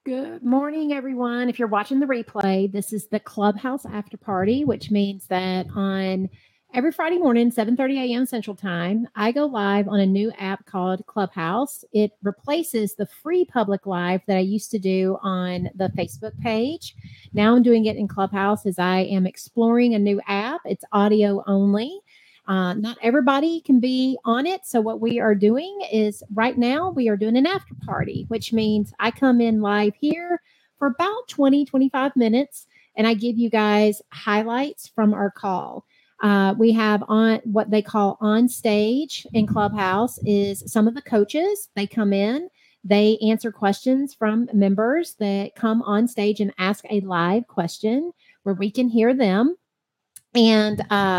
Good morning, everyone. If you're watching the replay, this is the Clubhouse After Party, which means that on every Friday morning, 7:30 a.m. Central Time, I go live on a new app called Clubhouse. It replaces the free public live that I used to do on the Facebook page. Now I'm doing it in Clubhouse as I am exploring a new app. It's audio only. Not everybody can be on it. So, what we are doing is right now we are doing an after party, which means I come in live here for about 20, 25 minutes and I give you guys highlights from our call. We have on what they call on stage in Clubhouse is some of the coaches. They come in, they answer questions from members that come on stage and ask a live question where we can hear them. And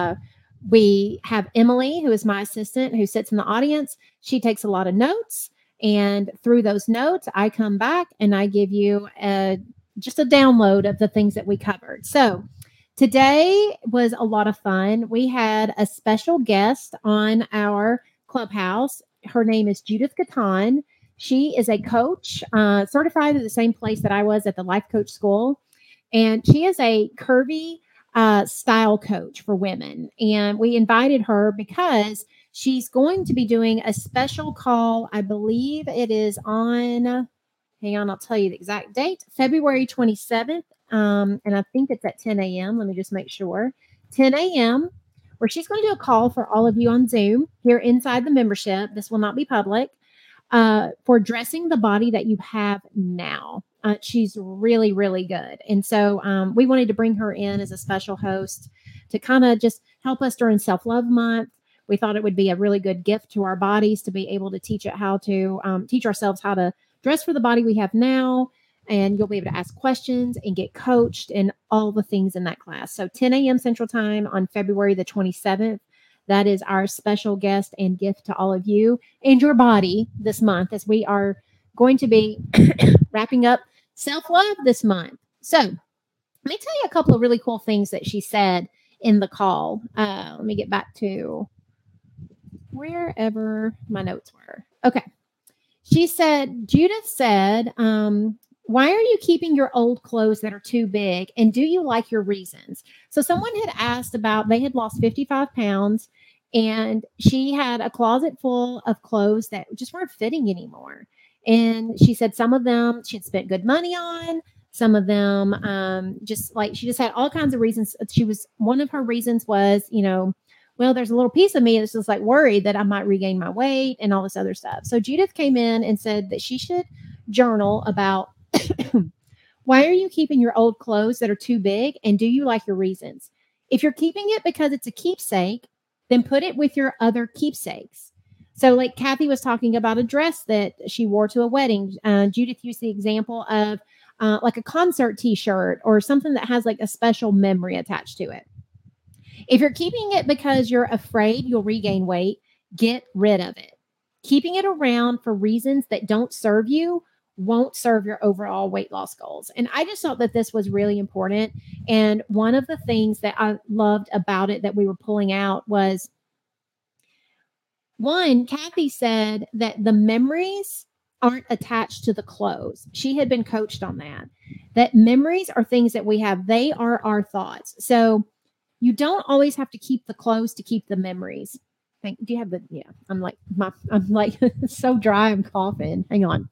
we have Emily, who is my assistant, who sits in the audience. She takes a lot of notes. And through those notes, I come back and I give you just a download of the things that we covered. So today was a lot of fun. We had a special guest on our Clubhouse. Her name is Judith Gatan. She is a coach, certified at the same place that I was at the Life Coach School. And she is a curvy style coach for women. And we invited her because she's going to be doing a special call. I believe it is on, hang on, I'll tell you the exact date, February 27th. And I think it's at 10 a.m. Let me just make sure. 10 a.m., where she's going to do a call for all of you on Zoom here inside the membership. This will not be public. For dressing the body that you have now. She's really, really good. And so we wanted to bring her in as a special host to kind of just help us during Self Love Month. We thought it would be a really good gift to our bodies to be able to teach it how to teach ourselves how to dress for the body we have now. And you'll be able to ask questions and get coached and all the things in that class. So 10 a.m. Central Time on February the 27th. That is our special guest and gift to all of you and your body this month as we are going to be wrapping up self love this month. So, let me tell you a couple of really cool things that she said in the call. Let me get back to wherever my notes were. Okay. Judith said, why are you keeping your old clothes that are too big? And do you like your reasons? So someone had asked about, they had lost 55 pounds and she had a closet full of clothes that just weren't fitting anymore. And she said some of them she'd spent good money on. Some of them, she just had all kinds of reasons. One of her reasons was, well, there's a little piece of me that's just like worried that I might regain my weight and all this other stuff. So Judith came in and said that she should journal about why are you keeping your old clothes that are too big and do you like your reasons? If you're keeping it because it's a keepsake, then put it with your other keepsakes. So like Kathy was talking about a dress that she wore to a wedding. Judith used the example of like a concert t-shirt or something that has like a special memory attached to it. If you're keeping it because you're afraid you'll regain weight, get rid of it. Keeping it around for reasons that don't serve you won't serve your overall weight loss goals. And I just thought that this was really important. And one of the things that I loved about it that we were pulling out was one, Kathy said that the memories aren't attached to the clothes. She had been coached on that memories are things that we have. They are our thoughts. So you don't always have to keep the clothes to keep the memories. Do you have yeah, I'm like so dry. I'm coughing. Hang on.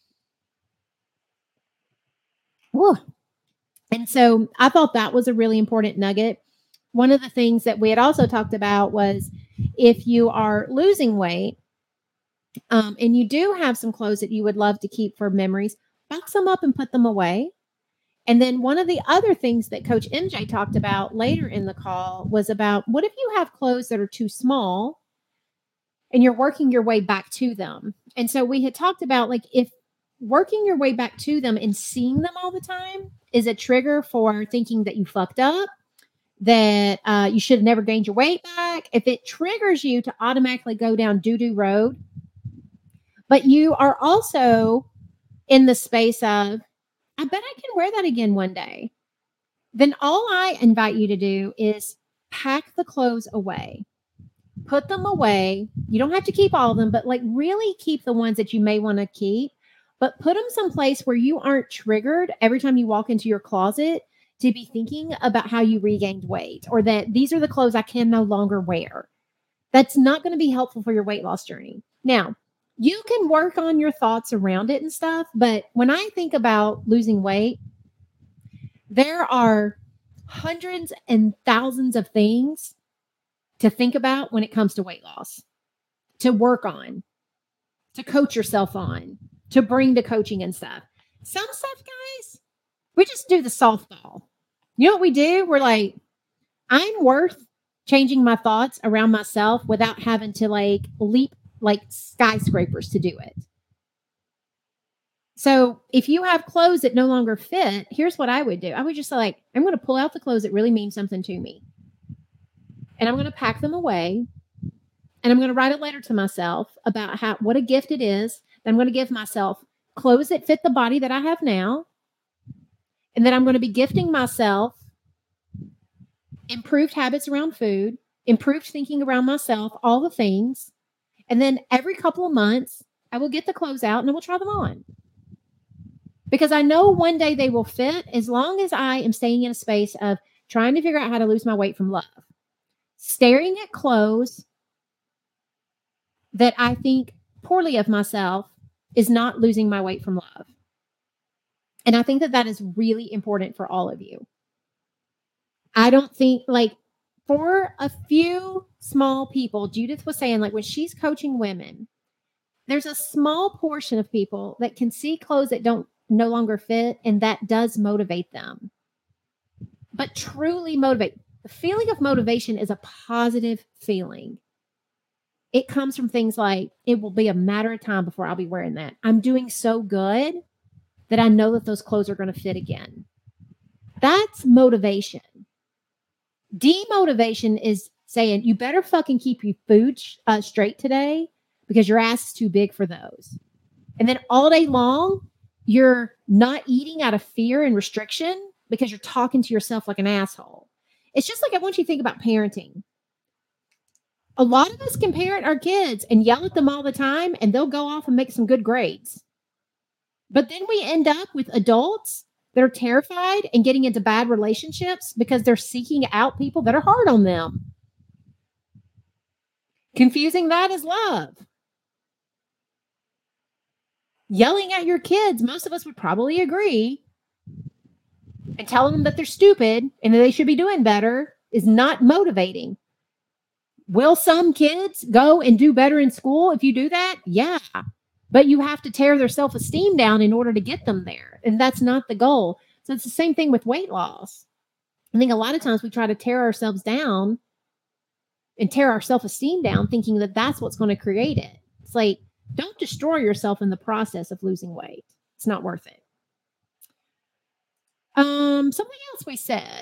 Whoa. And so I thought that was a really important nugget. One of the things that we had also talked about was if you are losing weight and you do have some clothes that you would love to keep for memories, box them up and put them away. And then one of the other things that Coach MJ talked about later in the call was about what if you have clothes that are too small and you're working your way back to them. And so we had talked about like if working your way back to them and seeing them all the time is a trigger for thinking that you fucked up, that you should have never gained your weight back. If it triggers you to automatically go down doo-doo road, but you are also in the space of, I bet I can wear that again one day, then all I invite you to do is pack the clothes away. Put them away. You don't have to keep all of them, but like really keep the ones that you may want to keep. but put them someplace where you aren't triggered every time you walk into your closet to be thinking about how you regained weight or that these are the clothes I can no longer wear. That's not going to be helpful for your weight loss journey. Now, you can work on your thoughts around it and stuff, but when I think about losing weight, there are hundreds and thousands of things to think about when it comes to weight loss, to work on, to coach yourself on, to bring to coaching and stuff. Some stuff, guys, we just do the softball. You know what we do? We're like, I'm worth changing my thoughts around myself without having to leap like skyscrapers to do it. So if you have clothes that no longer fit, here's what I would do. I would just I'm going to pull out the clothes that really mean something to me. And I'm going to pack them away. And I'm going to write a letter to myself about what a gift it is that I'm going to give myself clothes that fit the body that I have now. And then I'm going to be gifting myself improved habits around food, improved thinking around myself, all the things. And then every couple of months, I will get the clothes out and I will try them on. Because I know one day they will fit as long as I am staying in a space of trying to figure out how to lose my weight from love. Staring at clothes that I think poorly of myself is not losing my weight from love. And I think that is really important for all of you. I don't think for a few small people, Judith was saying when she's coaching women, there's a small portion of people that can see clothes that don't no longer fit, and that does motivate them. But truly motivate. The feeling of motivation is a positive feeling. It comes from things like, it will be a matter of time before I'll be wearing that. I'm doing so good that I know that those clothes are going to fit again. That's motivation. Demotivation is saying, you better fucking keep your food straight today because your ass is too big for those. And then all day long, you're not eating out of fear and restriction because you're talking to yourself like an asshole. It's just I want you to think about parenting. A lot of us can parent our kids and yell at them all the time, and they'll go off and make some good grades. But then we end up with adults that are terrified and getting into bad relationships because they're seeking out people that are hard on them. Confusing that as love. Yelling at your kids, most of us would probably agree, and telling them that they're stupid and that they should be doing better is not motivating. Will some kids go and do better in school if you do that? Yeah. But you have to tear their self-esteem down in order to get them there. And that's not the goal. So it's the same thing with weight loss. I think a lot of times we try to tear ourselves down and tear our self-esteem down thinking that that's what's going to create it. It's don't destroy yourself in the process of losing weight. It's not worth it. Something else we said.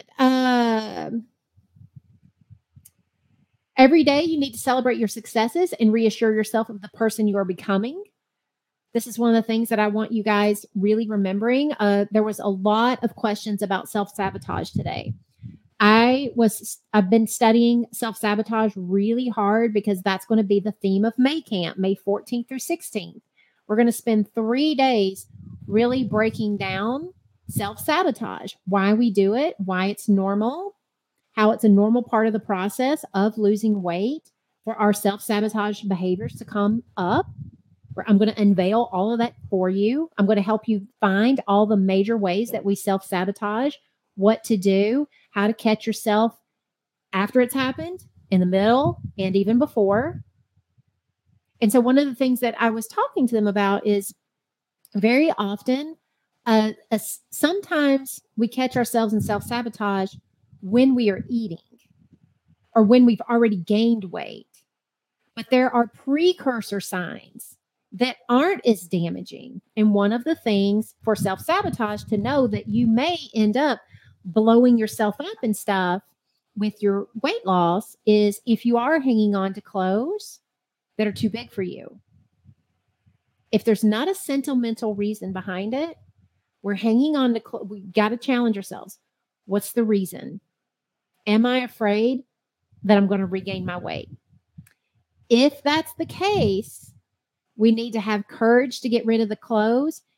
Every day you need to celebrate your successes and reassure yourself of the person you are becoming. This is one of the things that I want you guys really remembering. There was a lot of questions about self-sabotage today. I've been studying self-sabotage really hard because that's going to be the theme of May Camp, May 14th through 16th. We're going to spend 3 days really breaking down self-sabotage, why we do it, why it's normal, how it's a normal part of the process of losing weight for our self-sabotage behaviors to come up. I'm going to unveil all of that for you. I'm going to help you find all the major ways that we self-sabotage, what to do, how to catch yourself after it's happened, in the middle, and even before. And so one of the things that I was talking to them about is very often, sometimes we catch ourselves in self-sabotage when we are eating or when we've already gained weight. But there are precursor signs that aren't as damaging. And one of the things for self-sabotage to know that you may end up blowing yourself up and stuff with your weight loss is if you are hanging on to clothes that are too big for you. If there's not a sentimental reason behind it, we're hanging on to clothes. We got to challenge ourselves. What's the reason? Am I afraid that I'm going to regain my weight? If that's the case, we need to have courage to get rid of the clothes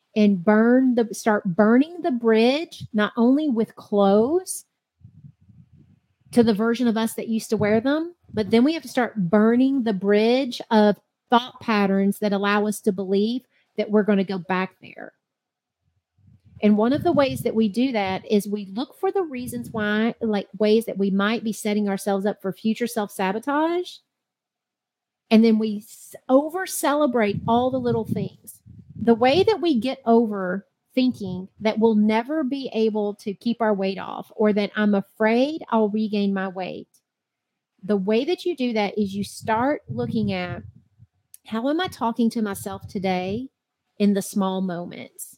and start burning the bridge, not only with clothes to the version of us that used to wear them, but then we have to start burning the bridge of thought patterns that allow us to believe that we're going to go back there. And one of the ways that we do that is we look for the reasons why, like ways that we might be setting ourselves up for future self-sabotage. And then we over celebrate all the little things. The way that we get over thinking that we'll never be able to keep our weight off, or that I'm afraid I'll regain my weight. The way that you do that is you start looking at, how am I talking to myself today in the small moments?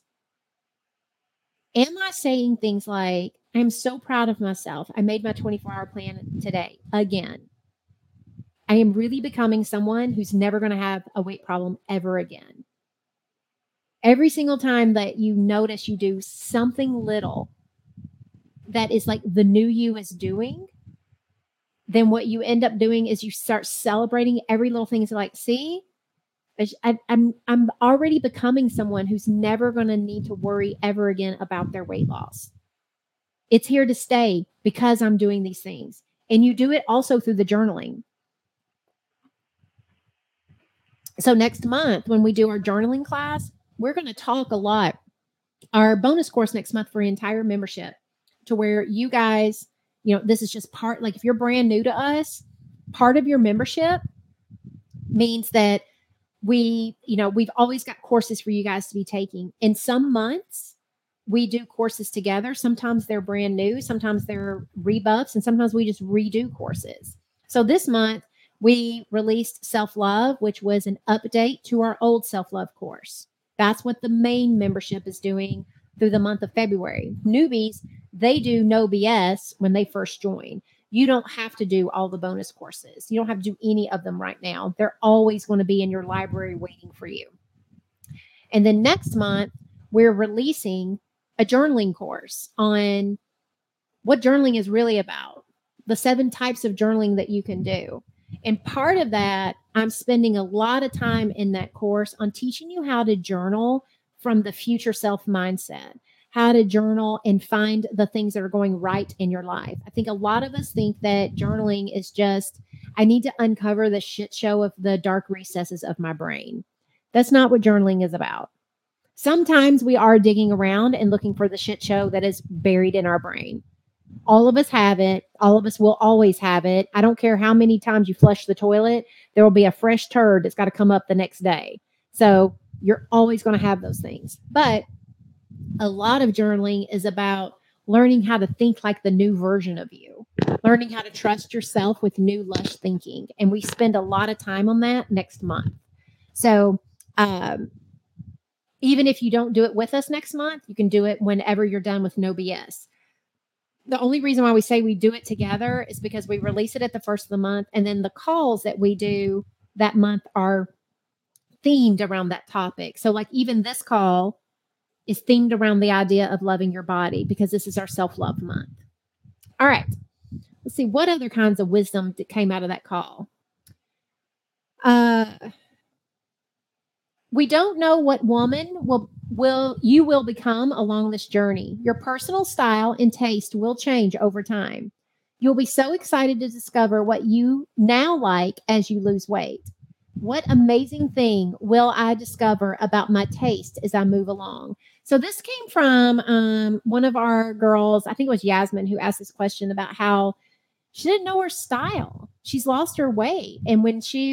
Am I saying things like, I'm so proud of myself. I made my 24-hour plan today again. I am really becoming someone who's never going to have a weight problem ever again. Every single time that you notice you do something little that is like the new you is doing, then what you end up doing is you start celebrating every little thing. It's like, see, I'm already becoming someone who's never going to need to worry ever again about their weight loss. It's here to stay because I'm doing these things. And you do it also through the journaling. So next month, when we do our journaling class, we're going to talk a lot. Our bonus course next month for entire membership, to where you guys, this is just part, like if you're brand new to us, part of your membership means that we've always got courses for you guys to be taking. In some months, we do courses together. Sometimes they're brand new, sometimes they're rebuffs, and sometimes we just redo courses. So this month, we released Self-Love, which was an update to our old Self-Love course. That's what the main membership is doing through the month of February. Newbies, they do no BS when they first join. You don't have to do all the bonus courses. You don't have to do any of them right now. They're always going to be in your library waiting for you. And then next month, we're releasing a journaling course on what journaling is really about, the 7 types of journaling that you can do. And part of that, I'm spending a lot of time in that course on teaching you how to journal from the future self mindset, how to journal and find the things that are going right in your life. I think a lot of us think that journaling is just, I need to uncover the shit show of the dark recesses of my brain. That's not what journaling is about. Sometimes we are digging around and looking for the shit show that is buried in our brain. All of us have it. All of us will always have it. I don't care how many times you flush the toilet, there will be a fresh turd that's got to come up the next day. So you're always going to have those things. But a lot of journaling is about learning how to think like the new version of you, learning how to trust yourself with new lush thinking. And we spend a lot of time on that next month. So even if you don't do it with us next month, you can do it whenever you're done with No BS. The only reason why we say we do it together is because we release it at the first of the month. And then the calls that we do that month are themed around that topic. So like even this call is themed around the idea of loving your body, because this is our self-love month. All right. Let's see what other kinds of wisdom came out of that call. We don't know what woman you will become along this journey. Your personal style and taste will change over time. You'll be so excited to discover what you now like as you lose weight. What amazing thing will I discover about my taste as I move along? So this came from one of our girls, I think it was Yasmin, who asked this question about how she didn't know her style. She's lost her weight. And when she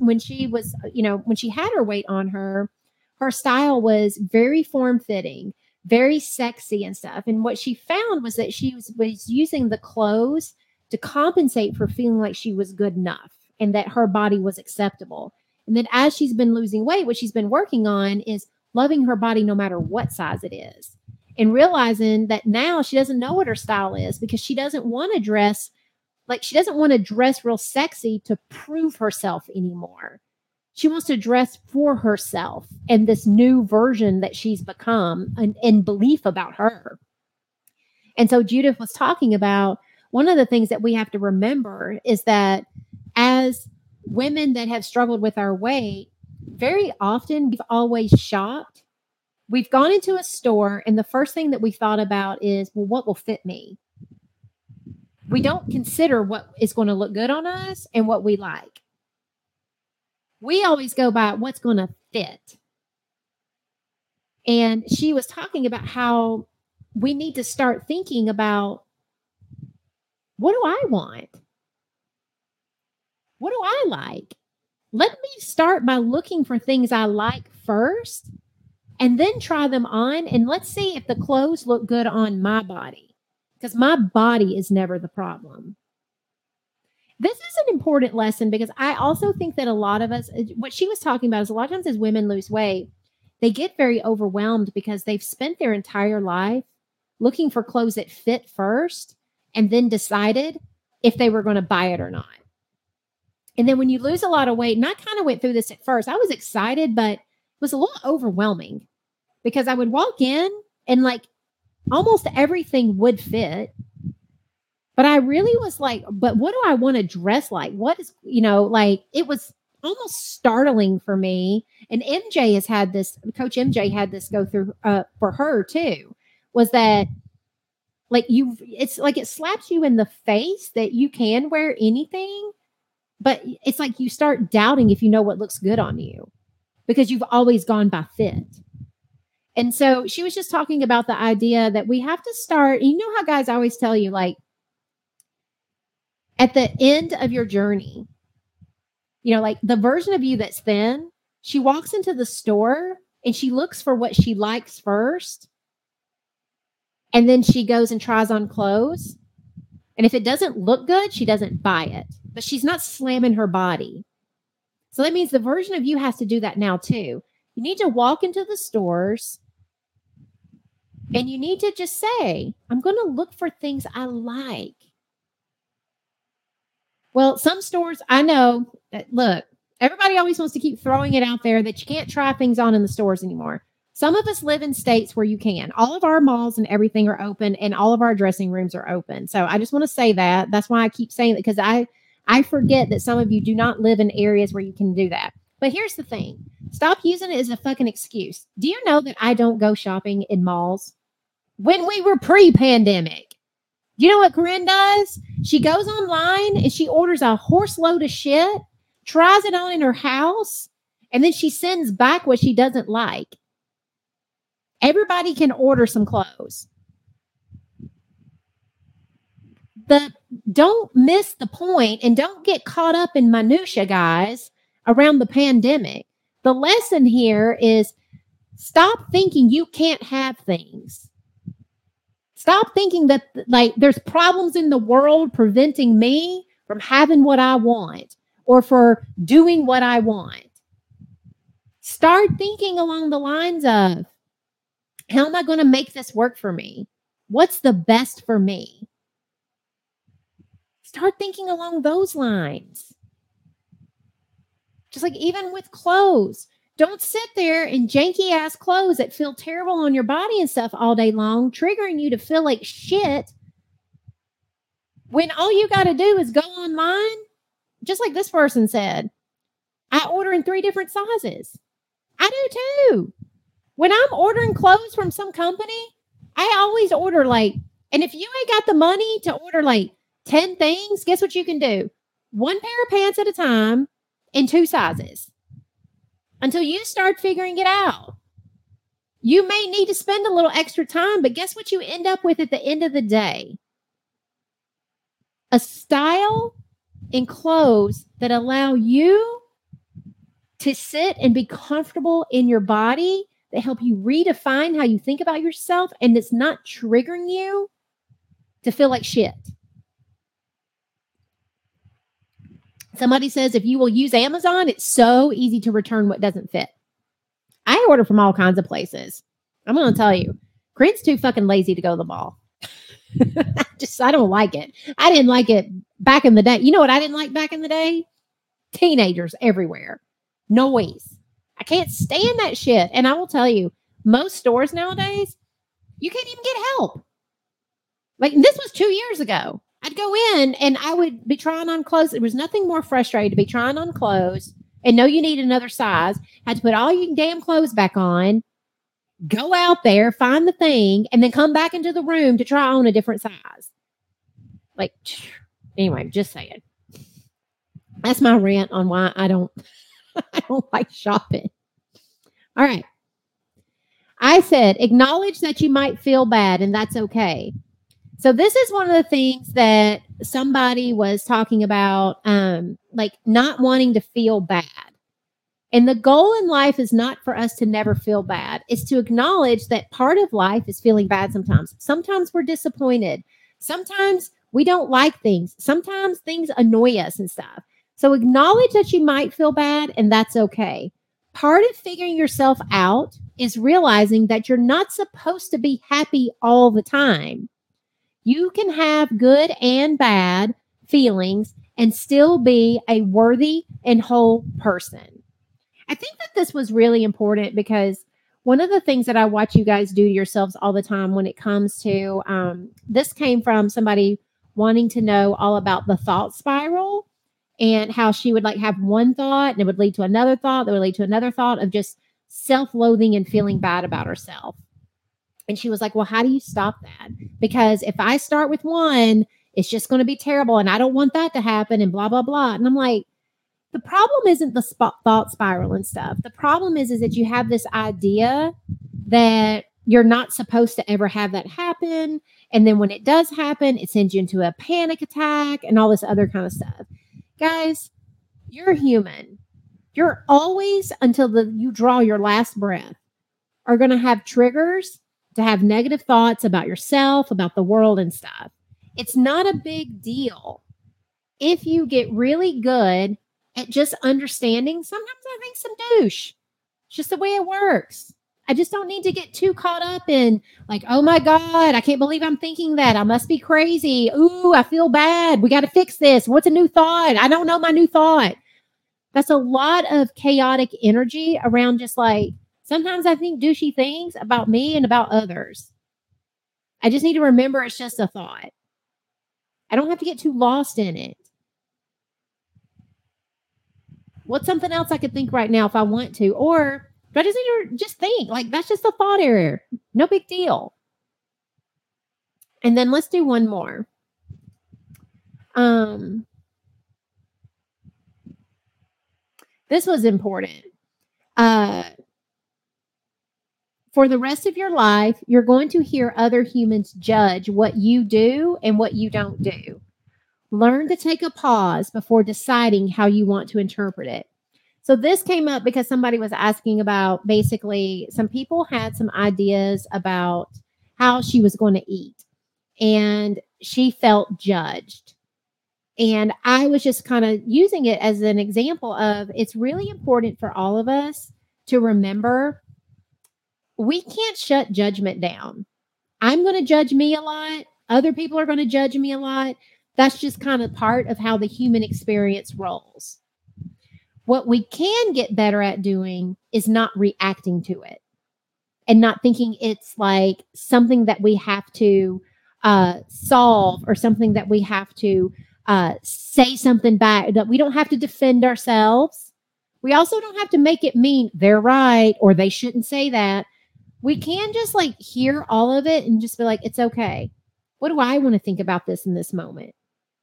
had her weight on her, her style was very form-fitting, very sexy and stuff. And what she found was that she was using the clothes to compensate for feeling like she was good enough and that her body was acceptable. And then as she's been losing weight, what she's been working on is loving her body no matter what size it is. And realizing that now she doesn't know what her style is, because she doesn't want to dress real sexy to prove herself anymore. She wants to dress for herself and this new version that she's become and belief about her. And so Judith was talking about one of the things that we have to remember is that as women that have struggled with our weight, very often we've always shopped We've gone into a store, and the first thing that we thought about is, well, what will fit me? We don't consider what is going to look good on us and what we like. We always go by what's going to fit. And she was talking about how we need to start thinking about, what do I want? What do I like? Let me start by looking for things I like first and then try them on. And let's see if the clothes look good on my body, because my body is never the problem. This is an important lesson because I also think that a lot of us, what she was talking about is a lot of times as women lose weight, they get very overwhelmed because they've spent their entire life looking for clothes that fit first and then decided if they were going to buy it or not. And then when you lose a lot of weight, and I kind of went through this at first, I was excited, but it was a little overwhelming because I would walk in and like almost everything would fit. But I really was like, but what do I want to dress like? What is, like it was almost startling for me. And MJ has had this, Coach MJ had this go through for her too, was that like it's like it slaps you in the face that you can wear anything, but it's like you start doubting if you know what looks good on you because you've always gone by fit. And so she was just talking about the idea that we have to start, you know how guys always tell you, like, at the end of your journey, like the version of you that's thin, she walks into the store and she looks for what she likes first. And then she goes and tries on clothes. And if it doesn't look good, she doesn't buy it. But she's not slamming her body. So that means the version of you has to do that now too. You need to walk into the stores and you need to just say, I'm going to look for things I like. Well, some stores, I know, look, everybody always wants to keep throwing it out there that you can't try things on in the stores anymore. Some of us live in states where you can. All of our malls and everything are open and all of our dressing rooms are open. So I just want to say that. That's why I keep saying that, because I forget that some of you do not live in areas where you can do that. But here's the thing. Stop using it as a fucking excuse. Do you know that I don't go shopping in malls? When we were pre-pandemic, you know what Corinne does? She goes online and she orders a horse load of shit, tries it on in her house, and then she sends back what she doesn't like. Everybody can order some clothes. Don't miss the point and don't get caught up in minutia, guys, around the pandemic. The lesson here is stop thinking you can't have things. Stop thinking that like there's problems in the world preventing me from having what I want or for doing what I want. Start thinking along the lines of, how am I going to make this work for me? What's the best for me? Start thinking along those lines. Just like even with clothes, don't sit there in janky ass clothes that feel terrible on your body and stuff all day long, triggering you to feel like shit. When all you got to do is go online, just like this person said, I order in 3 different sizes. I do too. When I'm ordering clothes from some company, I always order like, and if you ain't got the money to order like 10 things, guess what you can do? 1 pair of pants at a time in 2 sizes until you start figuring it out. You may need to spend a little extra time, but guess what you end up with at the end of the day? A style in clothes that allow you to sit and be comfortable in your body, that help you redefine how you think about yourself, and it's not triggering you to feel like shit. Somebody says if you will use Amazon, it's so easy to return what doesn't fit. I order from all kinds of places. I'm going to tell you, Corinne's too fucking lazy to go to the mall. I don't like it. I didn't like it back in the day. You know what I didn't like back in the day? Teenagers everywhere. Noise. I can't stand that shit. And I will tell you, most stores nowadays, you can't even get help. Like, this was 2 years ago. I'd go in and I would be trying on clothes. There was nothing more frustrating to be trying on clothes and know you need another size. Had to put all your damn clothes back on. Go out there, find the thing, and then come back into the room to try on a different size. Like, anyway, just saying. That's my rant on why I don't I don't like shopping. All right. I said, acknowledge that you might feel bad, and that's okay. So this is one of the things that somebody was talking about, like not wanting to feel bad. And the goal in life is not for us to never feel bad. It's to acknowledge that part of life is feeling bad sometimes. Sometimes we're disappointed. Sometimes we don't like things. Sometimes things annoy us and stuff. So acknowledge that you might feel bad, and that's okay. Part of figuring yourself out is realizing that you're not supposed to be happy all the time. You can have good and bad feelings and still be a worthy and whole person. I think that this was really important because one of the things that I watch you guys do to yourselves all the time when it comes to this came from somebody wanting to know all about the thought spiral and how she would like have one thought and it would lead to another thought that would lead to another thought of just self-loathing and feeling bad about herself. And she was like, well, how do you stop that? Because if I start with one, it's just going to be terrible. And I don't want that to happen and blah, blah, blah. And I'm like, the problem isn't the thought spiral and stuff. The problem is that you have this idea that you're not supposed to ever have that happen. And then when it does happen, it sends you into a panic attack and all this other kind of stuff. Guys, you're human. You're always, until you draw your last breath, are going to have triggers to have negative thoughts about yourself, about the world and stuff. It's not a big deal. If you get really good at just understanding, sometimes I think some douche. It's just the way it works. I just don't need to get too caught up in like, oh my God, I can't believe I'm thinking that. I must be crazy. Ooh, I feel bad. We got to fix this. What's a new thought? I don't know my new thought. That's a lot of chaotic energy around just like, sometimes I think douchey things about me and about others. I just need to remember it's just a thought. I don't have to get too lost in it. What's something else I could think right now if I want to? Or do I just need to just think? Like, that's just a thought error. No big deal. And then let's do one more. This was important. For the rest of your life, you're going to hear other humans judge what you do and what you don't do. Learn to take a pause before deciding how you want to interpret it. So this came up because somebody was asking about basically some people had some ideas about how she was going to eat and she felt judged. And I was just kind of using it as an example of it's really important for all of us to remember we can't shut judgment down. I'm going to judge me a lot. Other people are going to judge me a lot. That's just kind of part of how the human experience rolls. What we can get better at doing is not reacting to it and not thinking it's like something that we have to solve or something that we have to say something back, that we don't have to defend ourselves. We also don't have to make it mean they're right or they shouldn't say that. We can just like hear all of it and just be like, it's okay. What do I want to think about this in this moment?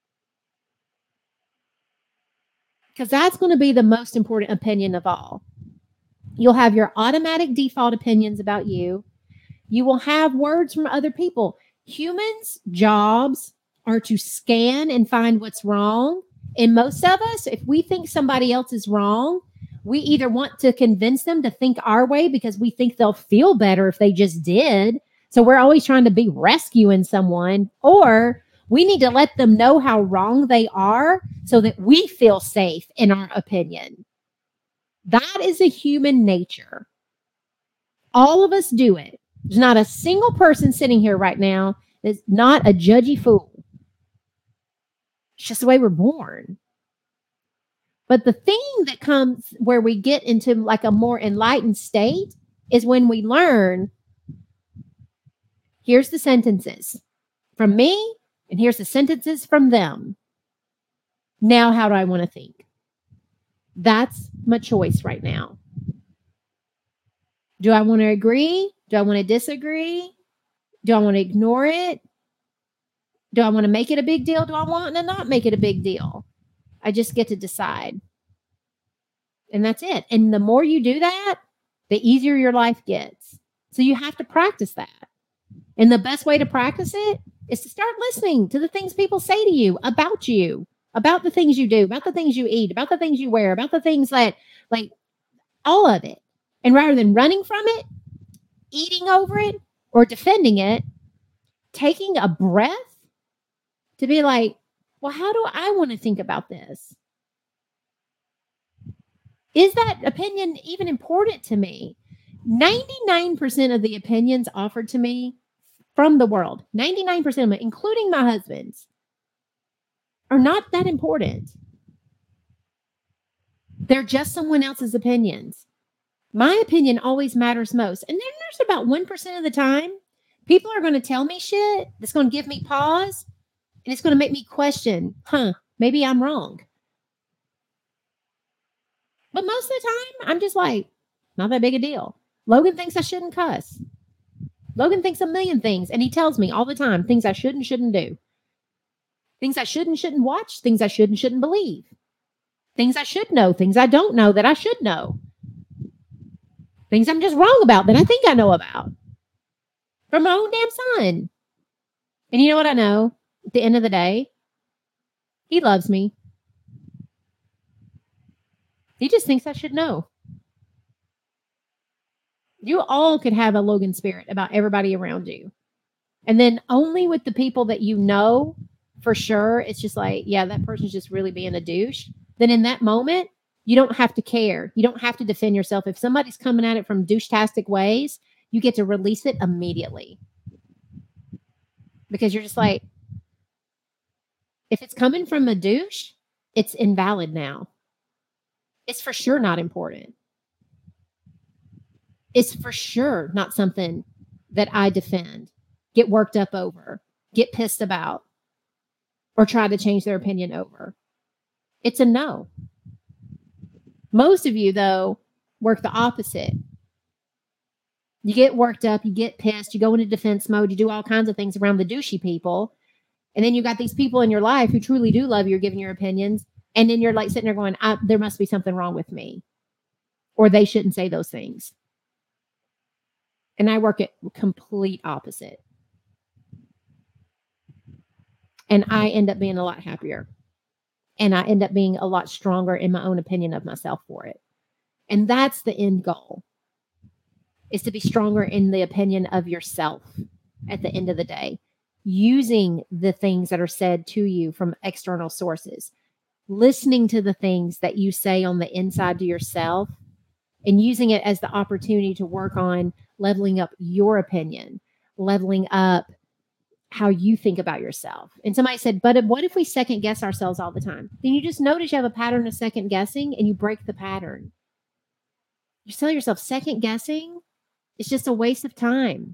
Because that's going to be the most important opinion of all. You'll have your automatic default opinions about you. You will have words from other people. Humans' jobs are to scan and find what's wrong. And most of us, if we think somebody else is wrong, we either want to convince them to think our way because we think they'll feel better if they just did. So we're always trying to be rescuing someone, or we need to let them know how wrong they are so that we feel safe in our opinion. That is a human nature. All of us do it. There's not a single person sitting here right now that's not a judgy fool. It's just the way we're born. But the thing that comes where we get into like a more enlightened state is when we learn, here's the sentences from me, and here's the sentences from them. Now, how do I want to think? That's my choice right now. Do I want to agree Do I want to disagree? Do I want to ignore it? Do I want to make it a big deal? Do I want to not make it a big deal? I just get to decide. And that's it. And the more you do that, the easier your life gets. So you have to practice that. And the best way to practice it is to start listening to the things people say to you, about the things you do, about the things you eat, about the things you wear, about the things that, like, all of it. And rather than running from it, eating over it, or defending it, taking a breath to be like, well, how do I want to think about this? Is that opinion even important to me? 99% of the opinions offered to me from the world, 99% of them, including my husband's, are not that important. They're just someone else's opinions. My opinion always matters most. And then there's about 1% of the time, people are going to tell me shit that's going to give me pause, and it's going to make me question, maybe I'm wrong. But most of the time, I'm just like, not that big a deal. Logan thinks I shouldn't cuss. Logan thinks a million things, and he tells me all the time things I should and shouldn't do. Things I should and shouldn't watch, things I should and shouldn't believe. Things I should know, things I don't know that I should know. Things I'm just wrong about that I think I know about. From my own damn son. And you know what I know? At the end of the day, he loves me. He just thinks I should know. You all could have a Logan spirit about everybody around you. And then only with the people that you know for sure, it's just like, yeah, that person's just really being a douche. Then in that moment, you don't have to care. You don't have to defend yourself. If somebody's coming at it from douche-tastic ways, you get to release it immediately. Because you're just like, if it's coming from a douche, it's invalid now. It's for sure not important. It's for sure not something that I defend, get worked up over, get pissed about, or try to change their opinion over. It's a no. Most of you, though, work the opposite. You get worked up, you get pissed, you go into defense mode, you do all kinds of things around the douchey people. And then you got these people in your life who truly do love you, giving your opinions. And then you're like sitting there going, there must be something wrong with me. Or they shouldn't say those things. And I work at complete opposite. And I end up being a lot happier. And I end up being a lot stronger in my own opinion of myself for it. And that's the end goal, is to be stronger in the opinion of yourself at the end of the day, using the things that are said to you from external sources, listening to the things that you say on the inside to yourself, and using it as the opportunity to work on leveling up your opinion, leveling up how you think about yourself. And somebody said, but what if we second guess ourselves all the time? Then you just notice you have a pattern of second guessing and you break the pattern. You tell yourself second guessing is just a waste of time.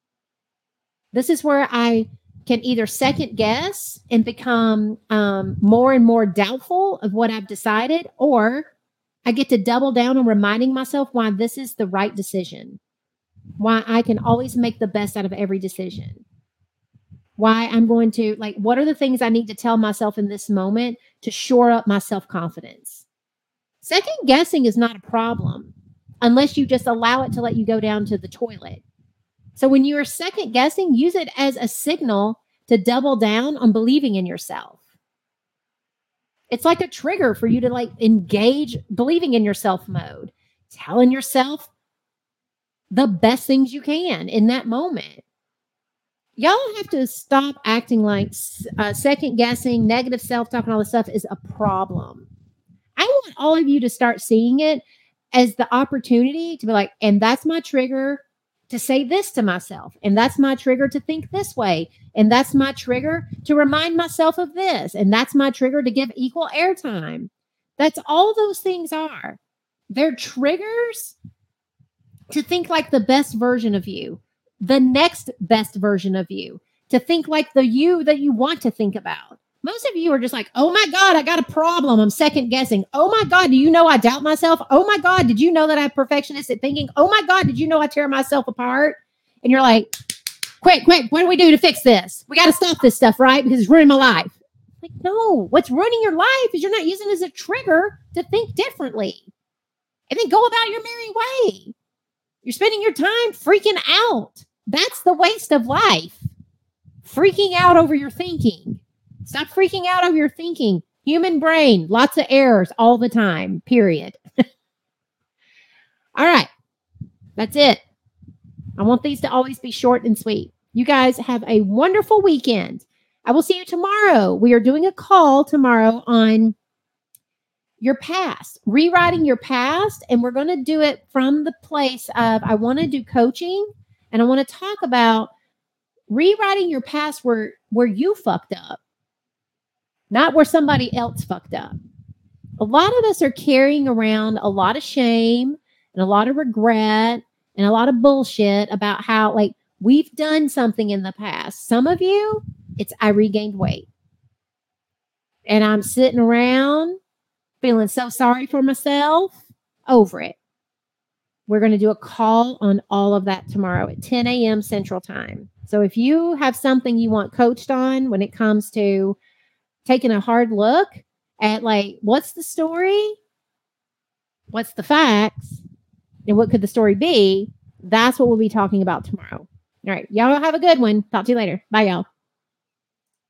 This is where I can either second guess and become more and more doubtful of what I've decided, or I get to double down on reminding myself why this is the right decision, why I can always make the best out of every decision, why I'm going to, like, what are the things I need to tell myself in this moment to shore up my self-confidence? Second guessing is not a problem unless you just allow it to let you go down to the toilet. So when you are second guessing, use it as a signal to double down on believing in yourself. It's like a trigger for you to like engage believing in yourself mode, telling yourself the best things you can in that moment. Y'all have to stop acting like second guessing, negative self-talk, and all this stuff is a problem. I want all of you to start seeing it as the opportunity to be like, and that's my trigger to say this to myself. And that's my trigger to think this way. And that's my trigger to remind myself of this. And that's my trigger to give equal airtime. That's all those things are. They're triggers to think like the best version of you, the next best version of you, to think like the you that you want to think about, Most of you are just like, oh my God, I got a problem. I'm second guessing. Oh my God, do you know I doubt myself? Oh my God, did you know that I'm perfectionistic thinking? Oh my God, did you know I tear myself apart? And you're like, quick, what do we do to fix this? We got to stop this stuff, right? Because it's ruining my life. Like, no, what's ruining your life is you're not using it as a trigger to think differently. And then go about your merry way. You're spending your time freaking out. That's the waste of life. Freaking out over your thinking. Stop freaking out over your thinking. Human brain, lots of errors all the time, period. All right. That's it. I want these to always be short and sweet. You guys have a wonderful weekend. I will see you tomorrow. We are doing a call tomorrow on your past, rewriting your past. And we're going to do it from the place of, I want to do coaching and I want to talk about rewriting your past where you fucked up, not where somebody else fucked up. A lot of us are carrying around a lot of shame and a lot of regret and a lot of bullshit about how, like, we've done something in the past. Some of you, it's I regained weight. And I'm sitting around feeling so sorry for myself over it. We're going to do a call on all of that tomorrow at 10 a.m. Central Time. So if you have something you want coached on when it comes to taking a hard look at, like, what's the story? What's the facts? And what could the story be? That's what we'll be talking about tomorrow. All right. Y'all have a good one. Talk to you later. Bye, y'all.